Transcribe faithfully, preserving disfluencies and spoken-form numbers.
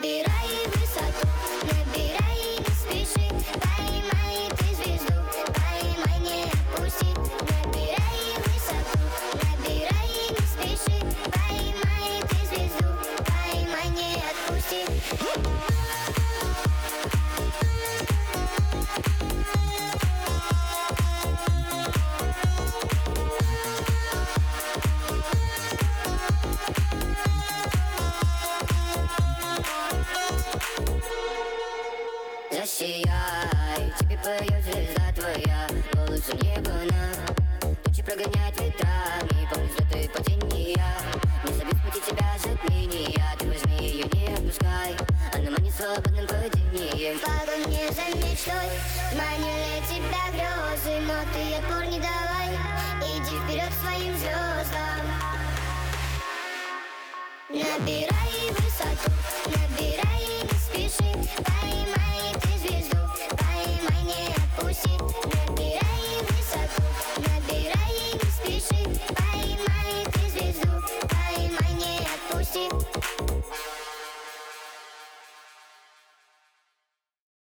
Набирай высоту, набирай, не спеши. Поймай ты звезду, поймай, не отпусти. Набирай высоту, набирай, не спеши. Поймай ты звезду, поймай, не отпусти. Засияй, тебе поет звезда твоя, голос в небо на тучи прогонять ветрами, по взлеты падения. Не забив пути тебя затмения, ты возьми ее, не отпускай, она манит свободным падением. Погони за мечтой, манили тебя грезы, но ты отпор не давай, иди вперед к своим звездам. Набирай